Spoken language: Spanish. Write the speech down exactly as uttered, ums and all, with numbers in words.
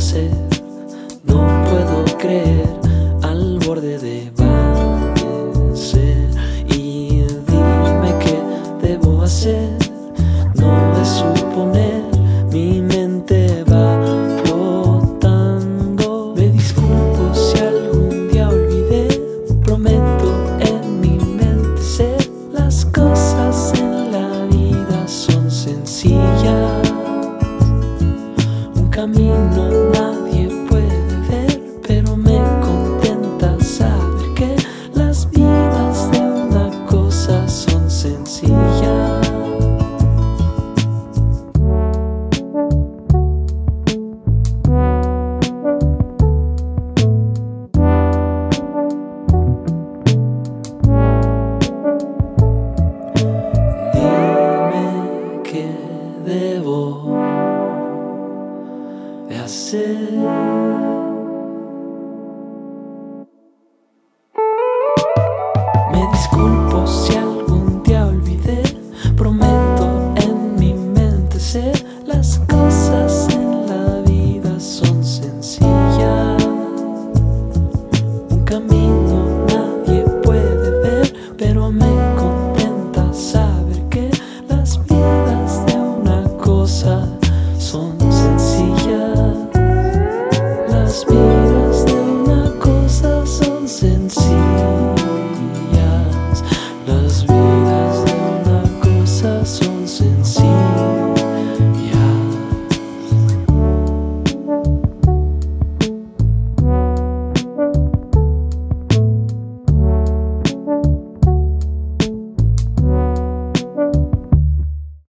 hacer? No puedo creer, al borde de vanecer. Y dime qué debo hacer. No es suponer, mi mente va flotando. Me disculpo si algún día olvidé. Prometo en mi mente ser. Las cosas en la vida son sencillas. Un camino nadie puede ver, pero me contenta saber que las vidas de una cosa son sencillas. Dime qué debo de hacer.